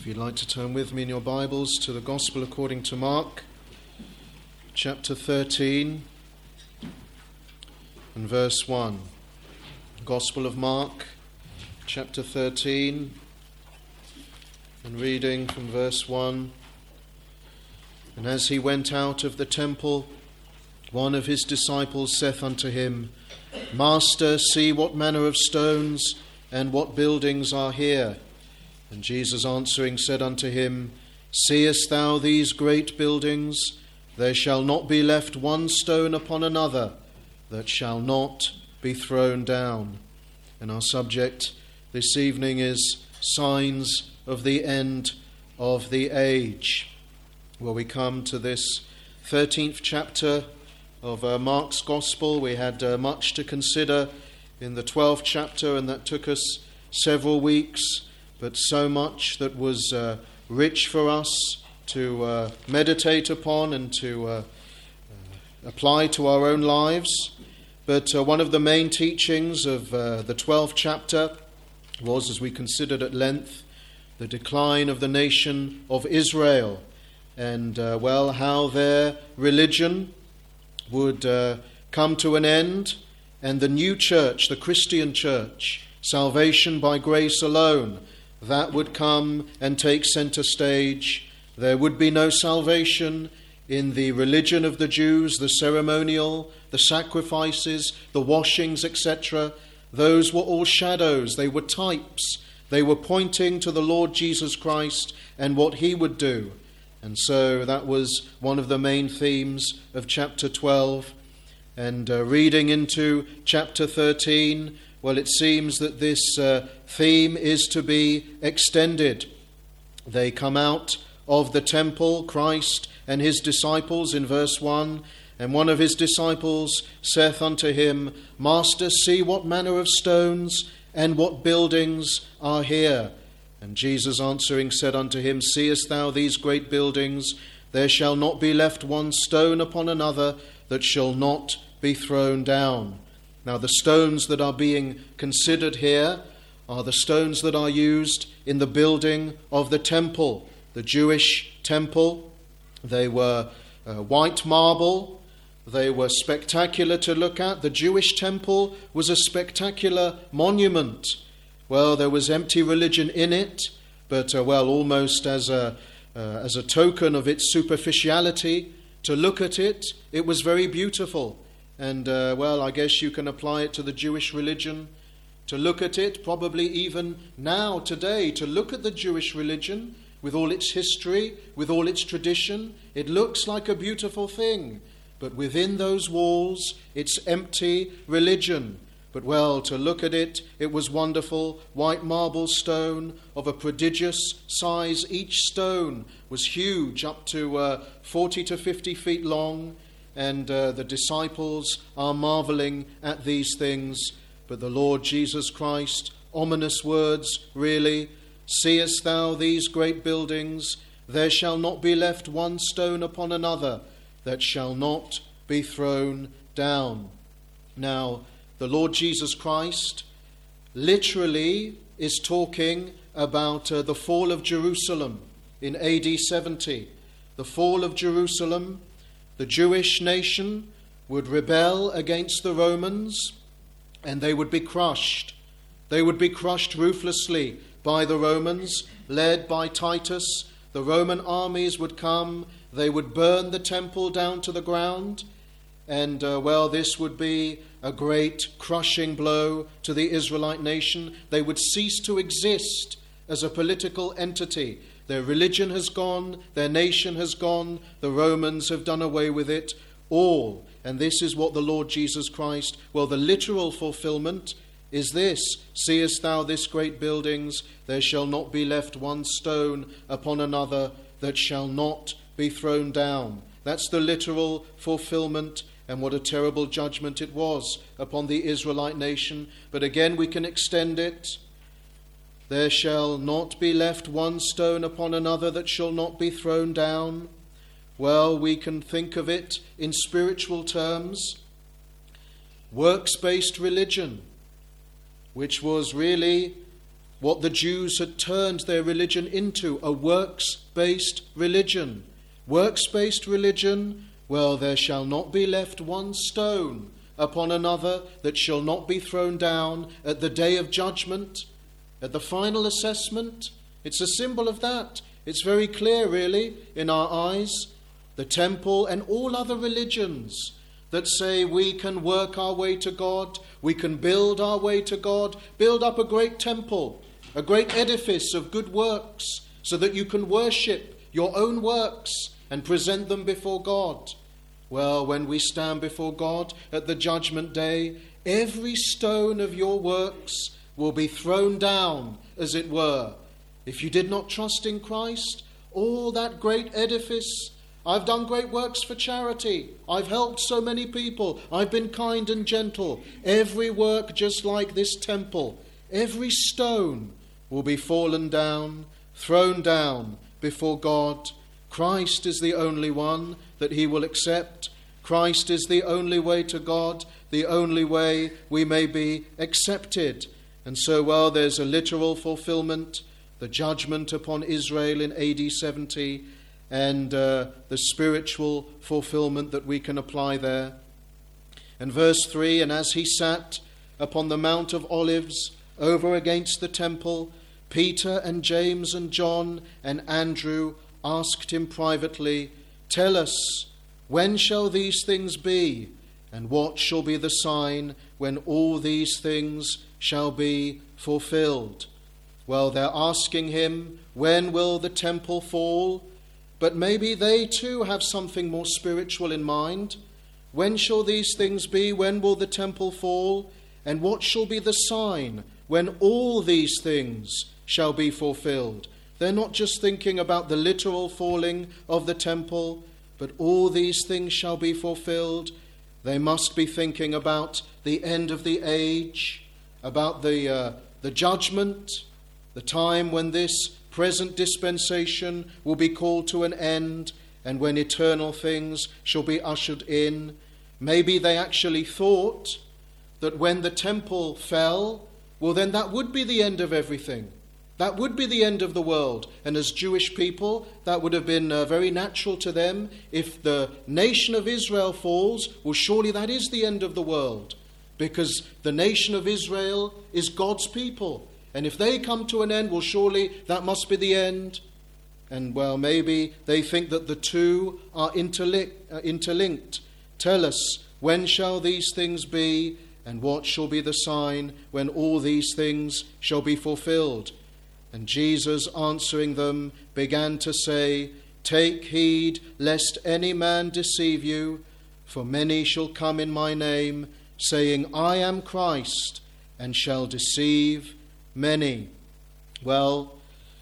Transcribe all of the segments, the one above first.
If you'd like to turn with me in your Bibles to the Gospel according to Mark, chapter 13 and verse 1. Gospel of Mark, chapter 13, and reading from verse 1. And as he went out of the temple, one of his disciples saith unto him, Master, see what manner of stones and what buildings are here. And Jesus answering said unto him, Seest thou these great buildings? There shall not be left one stone upon another that shall not be thrown down. And our subject this evening is signs of the end of the age. Well, we come to this 13th chapter of Mark's Gospel. We had much to consider in the 12th chapter, and that took us several weeks, but so much that was rich for us to meditate upon and to apply to our own lives. But one of the main teachings of the 12th chapter was, as we considered at length, the decline of the nation of Israel, and how their religion would come to an end, and the new church, the Christian church, salvation by grace alone, that would come and take center stage. There would be no salvation in the religion of the Jews, the ceremonial, the sacrifices, the washings, etc. Those were all shadows. They were types. They were pointing to the Lord Jesus Christ and what he would do. And so that was one of the main themes of chapter 12. And reading into chapter 13, well, it seems that this theme is to be extended. They come out of the temple, Christ and his disciples, in verse 1. And one of his disciples saith unto him, Master, see what manner of stones and what buildings are here. And Jesus answering said unto him, Seest thou these great buildings? There shall not be left one stone upon another that shall not be thrown down. Now the stones that are being considered here are the stones that are used in the building of the temple, the Jewish temple. They were white marble. They were spectacular to look at. The Jewish temple was a spectacular monument. Well, there was empty religion in it, but almost as a token of its superficiality. To look at it, it was very beautiful. And, I guess you can apply it to the Jewish religion. To look at it, probably even now, today, to look at the Jewish religion with all its history, with all its tradition, it looks like a beautiful thing. But within those walls, it's empty religion. But, to look at it, it was wonderful. White marble stone of a prodigious size. Each stone was huge, up to 40 to 50 feet long. And the disciples are marveling at these things. But the Lord Jesus Christ, ominous words, really. Seest thou these great buildings? There shall not be left one stone upon another that shall not be thrown down. Now, the Lord Jesus Christ literally is talking about the fall of Jerusalem in AD 70. The fall of Jerusalem. The Jewish nation would rebel against the Romans, and they would be crushed. They would be crushed ruthlessly by the Romans, led by Titus. The Roman armies would come. They would burn the temple down to the ground. And, this would be a great crushing blow to the Israelite nation. They would cease to exist as a political entity. Their religion has gone, their nation has gone, the Romans have done away with it all. And this is what the Lord Jesus Christ, the literal fulfillment is this. Seest thou this great buildings? There shall not be left one stone upon another that shall not be thrown down. That's the literal fulfillment, and what a terrible judgment it was upon the Israelite nation. But again, we can extend it. There shall not be left one stone upon another that shall not be thrown down. Well, we can think of it in spiritual terms. Works-based religion, which was really what the Jews had turned their religion into, a works-based religion. Works-based religion, well, there shall not be left one stone upon another that shall not be thrown down at the day of judgment, at the final assessment. It's a symbol of that. It's very clear, really, in our eyes. The temple and all other religions that say we can work our way to God, we can build our way to God, build up a great temple, a great edifice of good works, so that you can worship your own works and present them before God. Well, when we stand before God at the judgment day, every stone of your works will be thrown down, as it were. If you did not trust in Christ, all that great edifice, I've done great works for charity, I've helped so many people, I've been kind and gentle. Every work just like this temple, every stone will be fallen down, thrown down before God. Christ is the only one that he will accept. Christ is the only way to God, the only way we may be accepted. And so, well, there's a literal fulfillment, the judgment upon Israel in AD 70, and the spiritual fulfillment that we can apply there. And verse 3, and as he sat upon the Mount of Olives over against the temple, Peter and James and John and Andrew asked him privately, "Tell us, when shall these things be? And what shall be the sign when all these things shall be fulfilled?" Well, they're asking him, when will the temple fall? But maybe they too have something more spiritual in mind. When shall these things be? When will the temple fall? And what shall be the sign when all these things shall be fulfilled? They're not just thinking about the literal falling of the temple, but all these things shall be fulfilled. They must be thinking about the end of the age, about the judgment, the time when this present dispensation will be called to an end, and when eternal things shall be ushered in. Maybe they actually thought that when the temple fell, well, then that would be the end of everything. That would be the end of the world. And as Jewish people, that would have been very natural to them. If the nation of Israel falls, well, surely that is the end of the world, because the nation of Israel is God's people. And if they come to an end, well, surely that must be the end. And, well, maybe they think that the two are interlinked. Tell us, when shall these things be? And what shall be the sign when all these things shall be fulfilled? And Jesus, answering them, began to say, "Take heed lest any man deceive you, for many shall come in my name, saying, I am Christ, and shall deceive many." Well,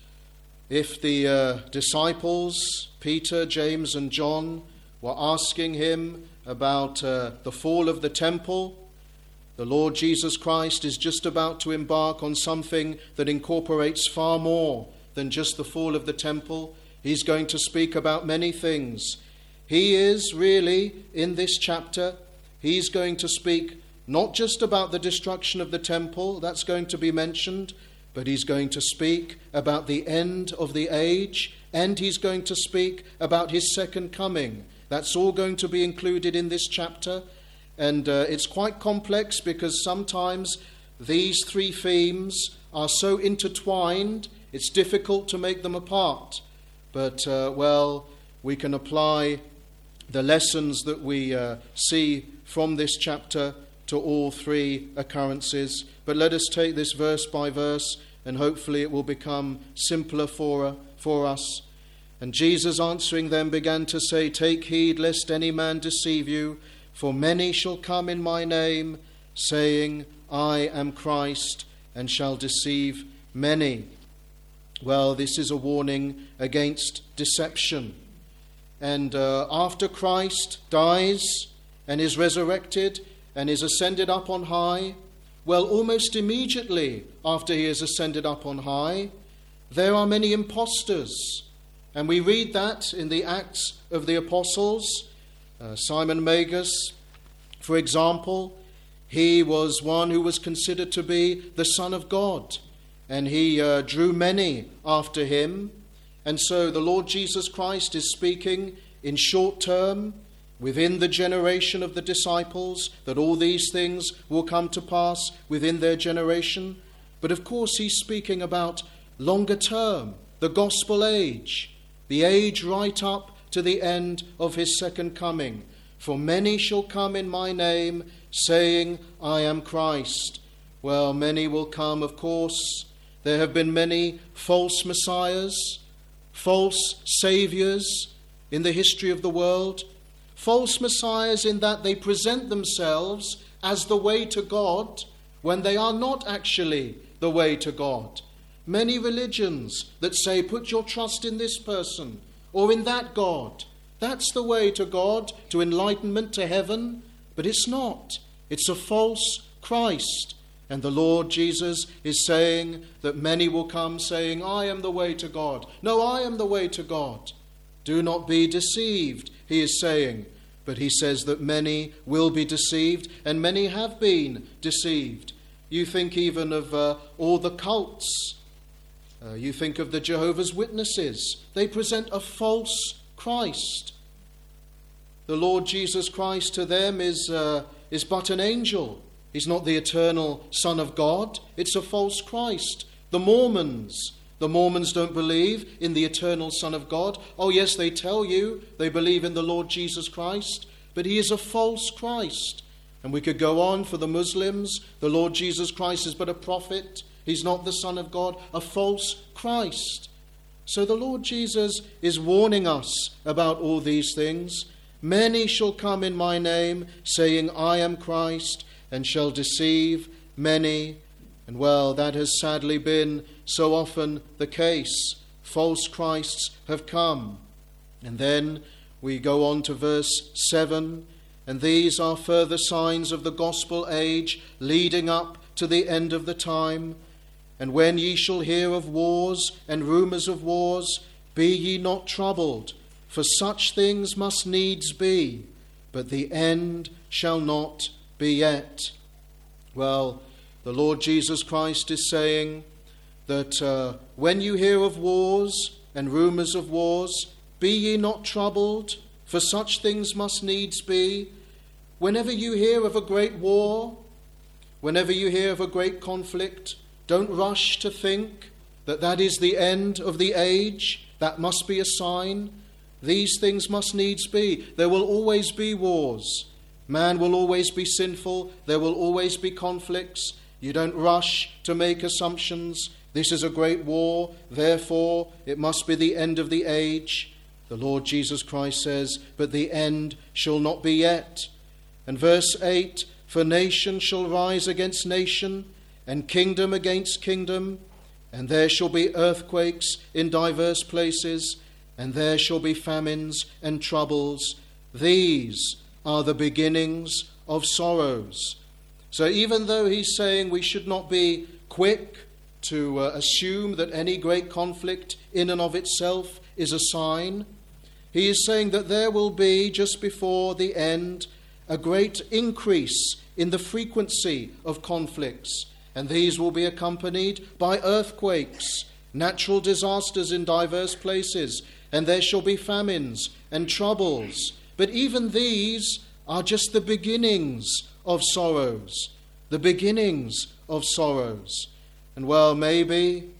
if the disciples, Peter, James and John, were asking him about the fall of the temple, the Lord Jesus Christ is just about to embark on something that incorporates far more than just the fall of the temple. He's going to speak about many things. He is really, in this chapter, he's going to speak not just about the destruction of the temple, that's going to be mentioned, but he's going to speak about the end of the age, and he's going to speak about his second coming. That's all going to be included in this chapter. And it's quite complex, because sometimes these three themes are so intertwined, it's difficult to make them apart. But, well, we can apply the lessons that we see from this chapter to all three occurrences. But let us take this verse by verse, and hopefully it will become simpler for us. And Jesus, answering them, began to say, "Take heed lest any man deceive you, for many shall come in my name, saying, I am Christ, and shall deceive many." Well, this is a warning against deception. And after Christ dies and is resurrected and is ascended up on high, well, almost immediately after he is ascended up on high, there are many impostors. And we read that in the Acts of the Apostles. Simon Magus, for example, he was one who was considered to be the Son of God. and he drew many after him. And so the Lord Jesus Christ is speaking in short term, within the generation of the disciples, that all these things will come to pass within their generation. But of course he's speaking about longer term, the gospel age, the age right up to the end of his second coming. For many shall come in my name, saying, I am Christ. Well, many will come, of course. There have been many false messiahs, false saviours in the history of the world. False messiahs in that they present themselves as the way to God when they are not actually the way to God. Many religions that say, put your trust in this person or in that God. That's the way to God, to enlightenment, to heaven. But it's not. It's a false Christ. And the Lord Jesus is saying that many will come saying, I am the way to God. No, I am the way to God. Do not be deceived, he is saying. But he says that many will be deceived, and many have been deceived. You think even of all the cults. You think of the Jehovah's Witnesses. They present a false Christ. The Lord Jesus Christ to them is but an angel. He's not the eternal Son of God. It's a false Christ. The Mormons don't believe in the eternal Son of God. Oh yes, they tell you they believe in the Lord Jesus Christ, but he is a false Christ. And we could go on for the Muslims. The Lord Jesus Christ is but a prophet. He's not the Son of God, a false Christ. So the Lord Jesus is warning us about all these things. Many shall come in my name, saying, I am Christ, and shall deceive many. And well, that has sadly been so often the case. False Christs have come. And then we go on to verse 7, and these are further signs of the gospel age leading up to the end of the time. And when ye shall hear of wars and rumours of wars, be ye not troubled, for such things must needs be, but the end shall not be yet. Well, the Lord Jesus Christ is saying that when you hear of wars and rumours of wars, be ye not troubled, for such things must needs be. Whenever you hear of a great war, whenever you hear of a great conflict, don't rush to think that that is the end of the age. That must be a sign. These things must needs be. There will always be wars. Man will always be sinful. There will always be conflicts. You don't rush to make assumptions. This is a great war, therefore it must be the end of the age. The Lord Jesus Christ says, but the end shall not be yet. And verse 8, for nation shall rise against nation, and kingdom against kingdom, and there shall be earthquakes in divers places, and there shall be famines and troubles. These are the beginnings of sorrows. So even though he's saying we should not be quick to assume that any great conflict in and of itself is a sign, he is saying that there will be, just before the end, a great increase in the frequency of conflicts. And these will be accompanied by earthquakes, natural disasters in diverse places, and there shall be famines and troubles. But even these are just the beginnings of sorrows, the beginnings of sorrows. And well, maybe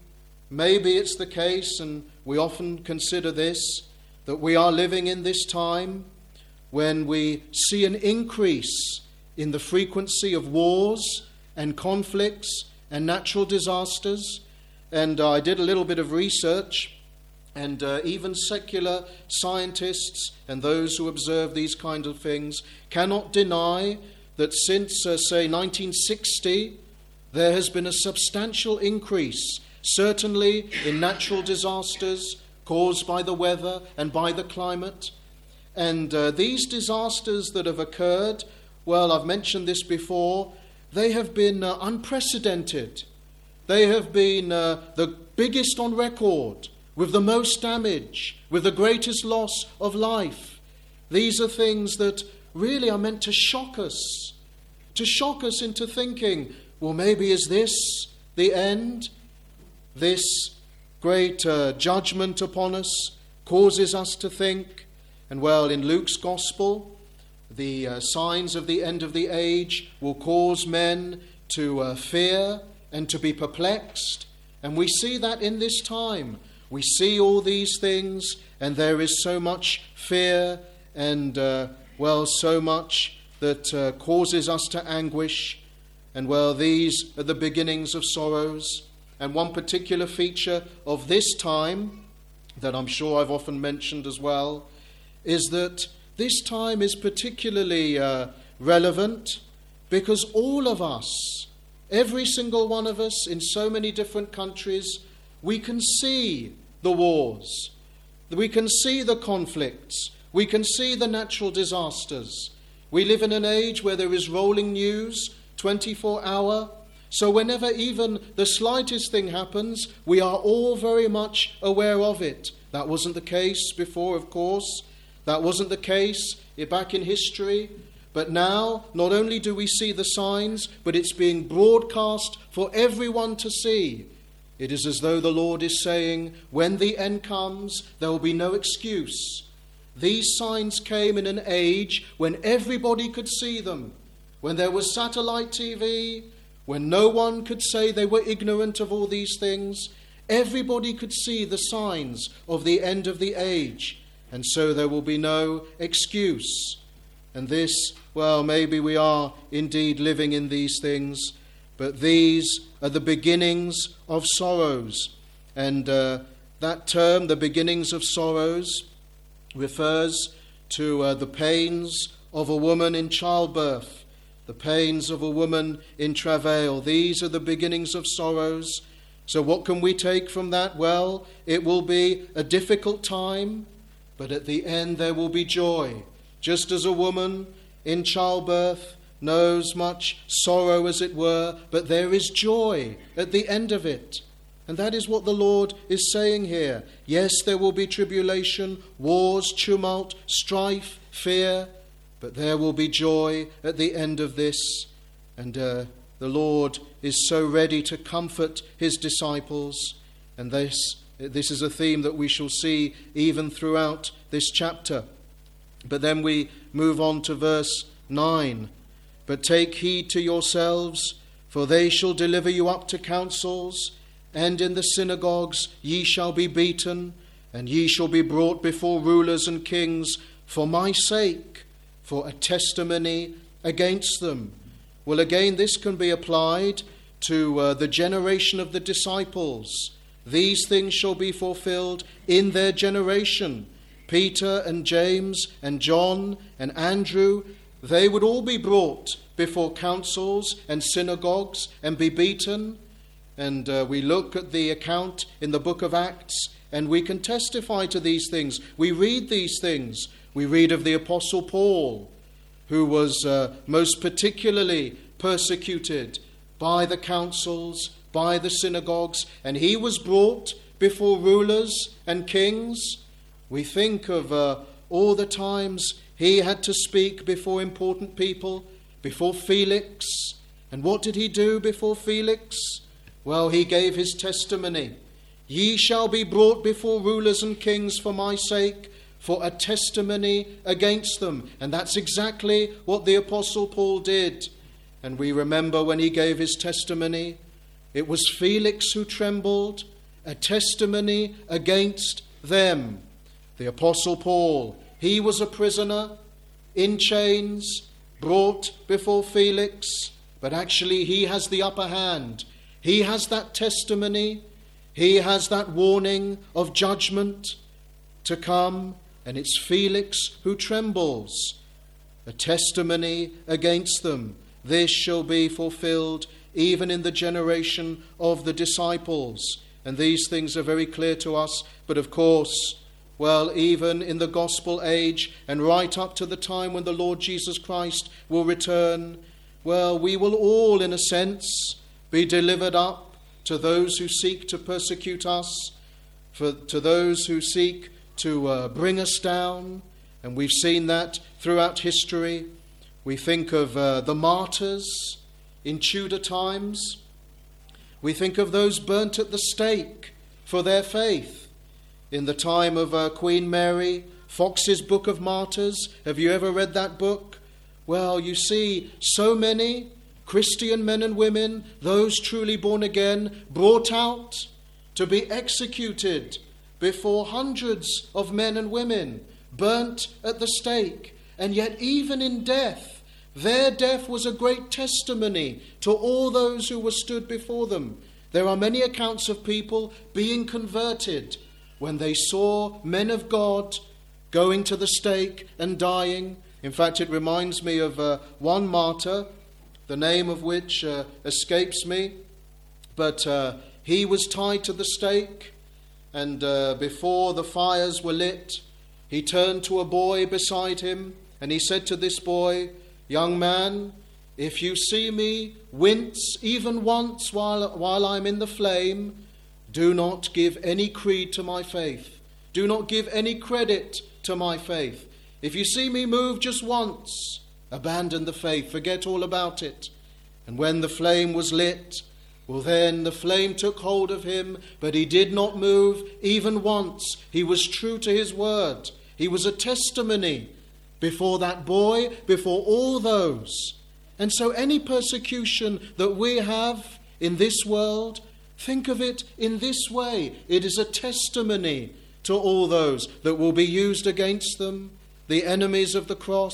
it's the case, and we often consider this, that we are living in this time when we see an increase in the frequency of wars and conflicts and natural disasters. And I did a little bit of research, and even secular scientists and those who observe these kind of things cannot deny that since, say, 1960, there has been a substantial increase, certainly in natural disasters caused by the weather and by the climate. And these disasters that have occurred, well, I've mentioned this before, they have been unprecedented. They have been the biggest on record, with the most damage, with the greatest loss of life. These are things that really are meant to shock us into thinking, well, maybe is this the end? this great judgment upon us causes us to think. And well, in Luke's Gospel, the signs of the end of the age will cause men to fear and to be perplexed. And we see that in this time. We see all these things, and there is so much fear and, so much that causes us to anguish. And well, these are the beginnings of sorrows. And one particular feature of this time, that I'm sure I've often mentioned as well, is that this time is particularly relevant because all of us, every single one of us in so many different countries, we can see the wars, we can see the conflicts, we can see the natural disasters. We live in an age where there is rolling news, 24-hour. So whenever even the slightest thing happens, we are all very much aware of it. That wasn't the case before, of course. That wasn't the case back in history. But now, not only do we see the signs, but it's being broadcast for everyone to see. It is as though the Lord is saying, when the end comes, there will be no excuse. These signs came in an age when everybody could see them, when there was satellite TV, when no one could say they were ignorant of all these things. Everybody could see the signs of the end of the age, and so there will be no excuse. And this, well, maybe we are indeed living in these things, but these are the beginnings of sorrows. And that term, the beginnings of sorrows, refers to the pains of a woman in childbirth, the pains of a woman in travail. These are the beginnings of sorrows. So what can we take from that? Well, it will be a difficult time, but at the end there will be joy. Just as a woman in childbirth knows much sorrow, as it were, but there is joy at the end of it. And that is what the Lord is saying here. Yes, there will be tribulation, wars, tumult, strife, fear, but there will be joy at the end of this. And the Lord is so ready to comfort his disciples. And this is a theme that we shall see even throughout this chapter. But then we move on to verse 9. But take heed to yourselves, for they shall deliver you up to councils, and in the synagogues ye shall be beaten, and ye shall be brought before rulers and kings for my sake, for a testimony against them. Well, again, this can be applied to the generation of the disciples. These things shall be fulfilled in their generation. Peter and James and John and Andrew, they would all be brought before councils and synagogues and be beaten. And we look at the account in the book of Acts, and we can testify to these things. We read these things. We read of the Apostle Paul, who was most particularly persecuted by the councils, by the synagogues, and he was brought before rulers and kings. We think of all the times he had to speak before important people, before Felix. And what did he do before Felix? Well, he gave his testimony. Ye shall be brought before rulers and kings for my sake, for a testimony against them. And that's exactly what the Apostle Paul did. And we remember when he gave his testimony, it was Felix who trembled, a testimony against them. The Apostle Paul, he was a prisoner, in chains, brought before Felix, but actually he has the upper hand. He has that testimony, he has that warning of judgment to come, and it's Felix who trembles. A testimony against them. This shall be fulfilled even in the generation of the disciples. And these things are very clear to us, but of course, well, even in the gospel age and right up to the time when the Lord Jesus Christ will return, well, we will all, in a sense, be delivered up to those who seek to persecute us, to those who seek to bring us down. And we've seen that throughout history. We think of the martyrs in Tudor times. We think of those burnt at the stake for their faith. In the time of Queen Mary, Fox's Book of Martyrs, have you ever read that book? Well, you see so many Christian men and women, those truly born again, brought out to be executed before hundreds of men and women, burnt at the stake. And yet even in death, their death was a great testimony to all those who were stood before them. There are many accounts of people being converted when they saw men of God going to the stake and dying. In fact, it reminds me of one martyr, the name of which escapes me, but he was tied to the stake, and before the fires were lit, he turned to a boy beside him, and he said to this boy, "Young man, if you see me wince even once while I'm in the flame, do not give any creed to my faith. Do not give any credit to my faith. If you see me move just once, abandon the faith, forget all about it." And when the flame was lit, well, then the flame took hold of him, but he did not move even once. He was true to his word. He was a testimony before that boy, before all those. And so any persecution that we have in this world, think of it in this way. It is a testimony to all those that will be used against them, the enemies of the cross.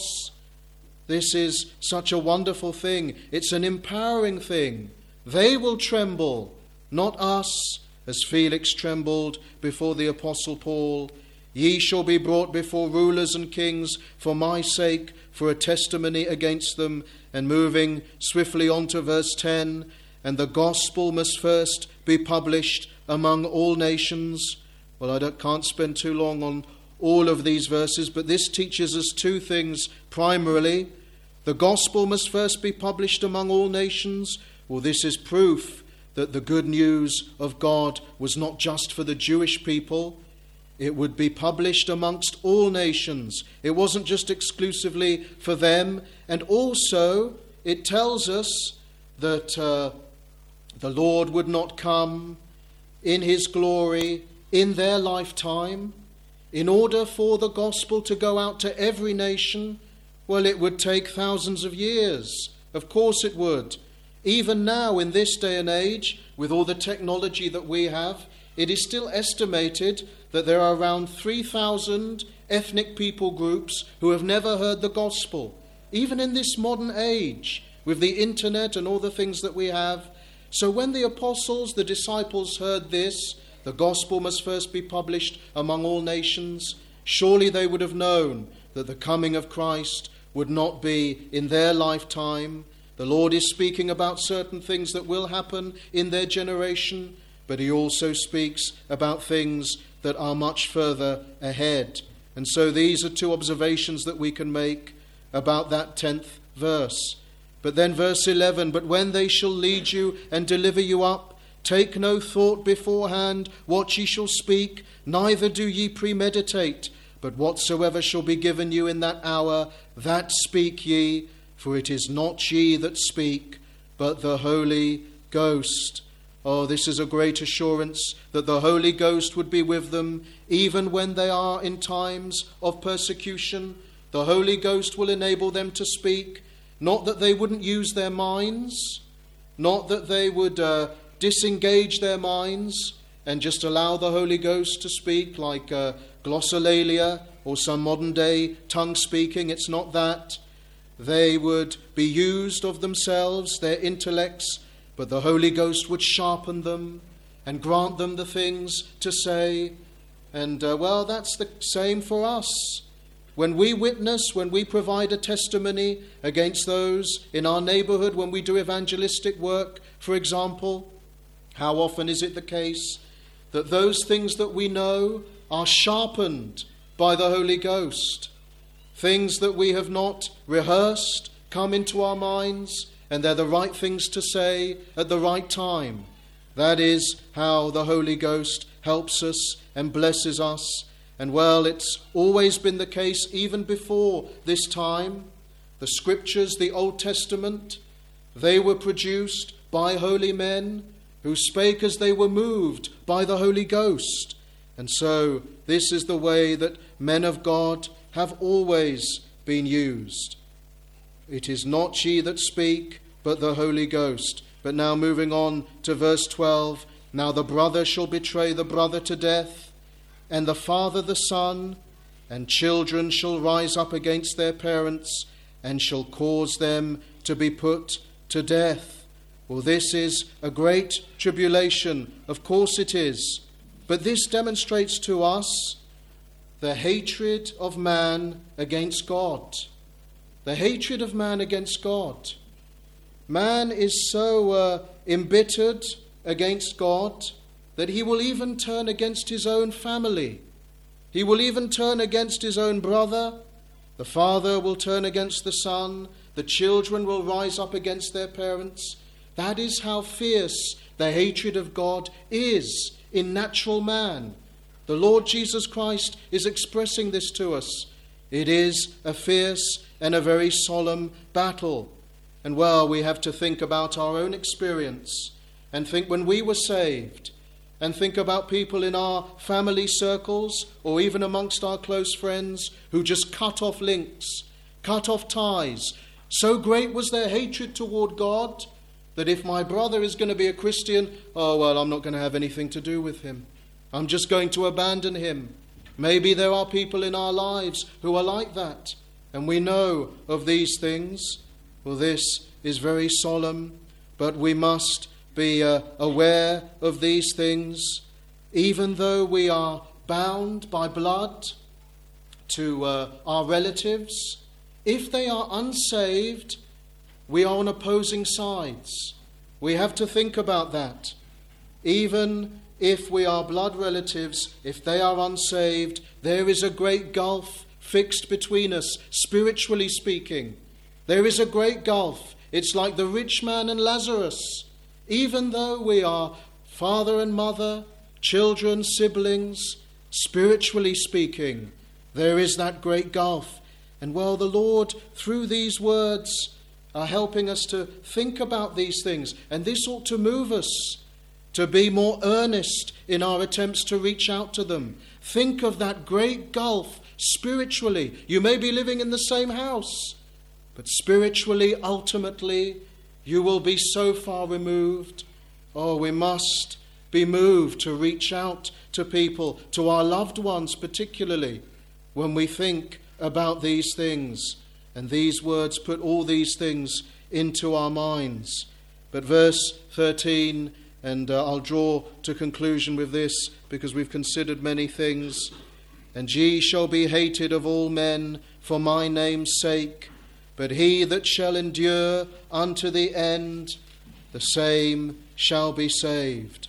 This is such a wonderful thing. It's an empowering thing. They will tremble, not us, as Felix trembled before the Apostle Paul. Ye shall be brought before rulers and kings for my sake, for a testimony against them. And moving swiftly on to verse 10, and the gospel must first be published among all nations. Well, I can't spend too long on all of these verses, but this teaches us two things primarily. The gospel must first be published among all nations. Well, this is proof that the good news of God was not just for the Jewish people. It would be published amongst all nations. It wasn't just exclusively for them. And also, it tells us that the Lord would not come in his glory in their lifetime. In order for the gospel to go out to every nation, well, it would take thousands of years. Of course it would. Even now, in this day and age, with all the technology that we have, it is still estimated that there are around 3,000 ethnic people groups who have never heard the gospel. Even in this modern age, with the internet and all the things that we have. So when the apostles, the disciples heard this, the gospel must first be published among all nations, surely they would have known that the coming of Christ would not be in their lifetime. The Lord is speaking about certain things that will happen in their generation, but he also speaks about things that are much further ahead. And so these are two observations that we can make about that 10th verse. But then verse 11, but when they shall lead you and deliver you up, take no thought beforehand what ye shall speak, neither do ye premeditate, but whatsoever shall be given you in that hour, that speak ye, for it is not ye that speak, but the Holy Ghost. Oh, this is a great assurance that the Holy Ghost would be with them, even when they are in times of persecution. The Holy Ghost will enable them to speak, not that they wouldn't use their minds, not that they would disengage their minds and just allow the Holy Ghost to speak like glossolalia or some modern day tongue speaking. It's not that. They would be used of themselves, their intellects, but the Holy Ghost would sharpen them and grant them the things to say. And well, that's the same for us. When we witness, when we provide a testimony against those in our neighborhood, when we do evangelistic work, for example, how often is it the case that those things that we know are sharpened by the Holy Ghost? Things that we have not rehearsed come into our minds, and they're the right things to say at the right time. That is how the Holy Ghost helps us and blesses us. And well, it's always been the case even before this time. The Scriptures, the Old Testament, they were produced by holy men who spake as they were moved by the Holy Ghost. And so this is the way that men of God have always been used. It is not ye that speak, but the Holy Ghost. But now moving on to verse 12, now the brother shall betray the brother to death, and the father the son, and children shall rise up against their parents, and shall cause them to be put to death. Well, this is a great tribulation. Of course it is. But this demonstrates to us the hatred of man against God. The hatred of man against God. Man is so embittered against God that he will even turn against his own family. He will even turn against his own brother. The father will turn against the son. The children will rise up against their parents. That is how fierce the hatred of God is in natural man. The Lord Jesus Christ is expressing this to us. It is a fierce and a very solemn battle. And well, we have to think about our own experience and think when we were saved, and think about people in our family circles or even amongst our close friends who just cut off links, cut off ties. So great was their hatred toward God that if my brother is going to be a Christian, oh well, I'm not going to have anything to do with him. I'm just going to abandon him. Maybe there are people in our lives who are like that, and we know of these things. Well, this is very solemn, but we must be aware of these things, even though we are bound by blood to our relatives. If they are unsaved, we are on opposing sides. We have to think about that. Even if we are blood relatives, if they are unsaved, there is a great gulf fixed between us, spiritually speaking. There is a great gulf. It's like the rich man and Lazarus. Even though we are father and mother, children, siblings, spiritually speaking, there is that great gulf. And well, the Lord, through these words, are helping us to think about these things. And this ought to move us to be more earnest in our attempts to reach out to them. Think of that great gulf spiritually. You may be living in the same house, but spiritually, ultimately, you will be so far removed. Oh, we must be moved to reach out to people, to our loved ones particularly, when we think about these things. And these words put all these things into our minds. But verse 13, and I'll draw to conclusion with this because we've considered many things. And ye shall be hated of all men for my name's sake, but he that shall endure unto the end, the same shall be saved.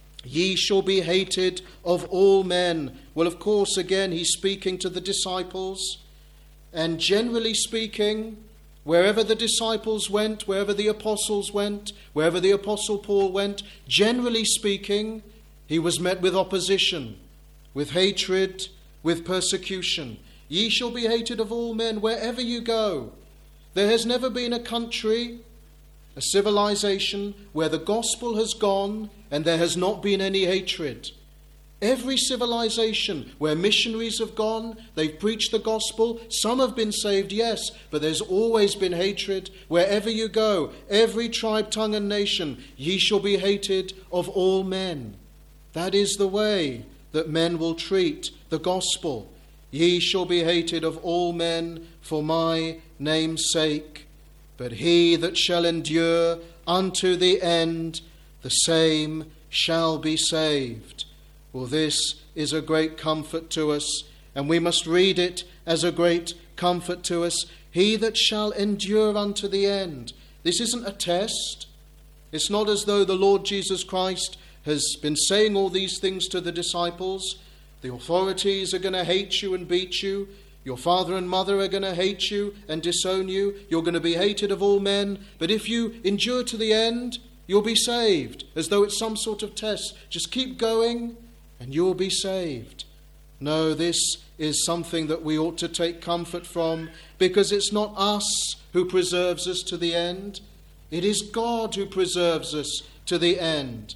Ye shall be hated of all men. Well, of course, again, he's speaking to the disciples. And generally speaking, wherever the disciples went, wherever the apostles went, wherever the apostle Paul went, generally speaking, he was met with opposition, with hatred, with persecution. Ye shall be hated of all men wherever you go. There has never been a country, a civilization, where the gospel has gone and there has not been any hatred. Every civilization where missionaries have gone, they've preached the gospel. Some have been saved, yes, but there's always been hatred. Wherever you go, every tribe, tongue and nation, ye shall be hated of all men. That is the way that men will treat the gospel. Ye shall be hated of all men for my name's sake, but he that shall endure unto the end, the same shall be saved. Well, this is a great comfort to us, and we must read it as a great comfort to us. He that shall endure unto the end. This isn't a test. It's not as though the Lord Jesus Christ has been saying all these things to the disciples. The authorities are going to hate you and beat you. Your father and mother are going to hate you and disown you. You're going to be hated of all men. But if you endure to the end, you'll be saved. As though it's some sort of test. Just keep going and you'll be saved. No, this is something that we ought to take comfort from, because it's not us who preserves us to the end. It is God who preserves us to the end.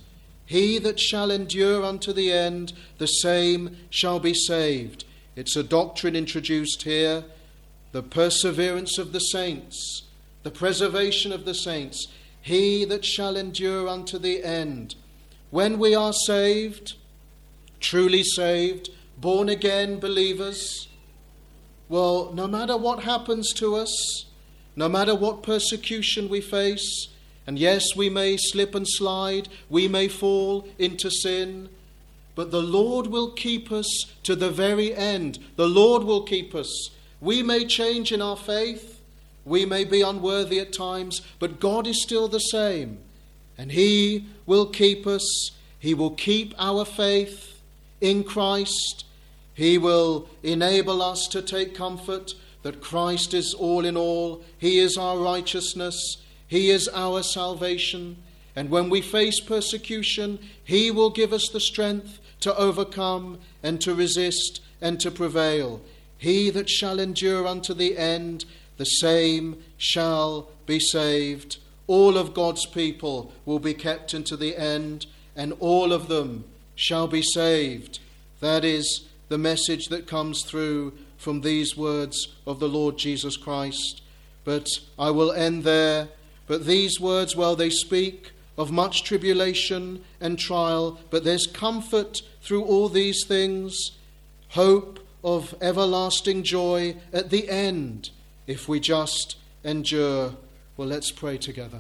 He that shall endure unto the end, the same shall be saved. It's a doctrine introduced here, the perseverance of the saints, the preservation of the saints. He that shall endure unto the end. When we are saved, truly saved, born again believers, well, no matter what happens to us, no matter what persecution we face, and yes, we may slip and slide, we may fall into sin, but the Lord will keep us to the very end. The Lord will keep us. We may change in our faith, we may be unworthy at times, but God is still the same, and He will keep us. He will keep our faith in Christ. He will enable us to take comfort that Christ is all in all. He is our righteousness. He is our salvation. And when we face persecution, He will give us the strength to overcome and to resist and to prevail. He that shall endure unto the end, the same shall be saved. All of God's people will be kept unto the end, and all of them shall be saved. That is the message that comes through from these words of the Lord Jesus Christ. But I will end there. But these words, well, they speak of much tribulation and trial, but there's comfort through all these things, hope of everlasting joy at the end, if we just endure. Well, let's pray together.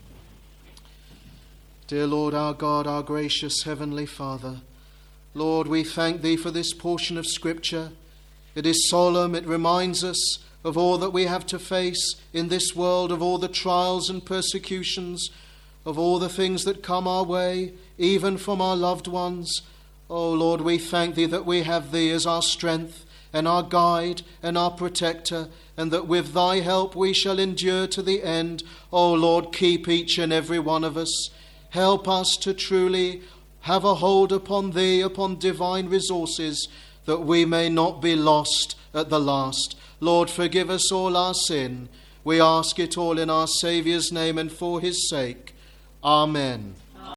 Dear Lord, our God, our gracious Heavenly Father, Lord, we thank Thee for this portion of Scripture. It is solemn. It reminds us of all that we have to face in this world, of all the trials and persecutions, of all the things that come our way, even from our loved ones. Oh Lord, we thank Thee that we have Thee as our strength and our guide and our protector, and that with Thy help we shall endure to the end. Oh Lord, keep each and every one of us. Help us to truly have a hold upon Thee, upon divine resources, that we may not be lost at the last. Lord, forgive us all our sin. We ask it all in our Saviour's name and for His sake. Amen.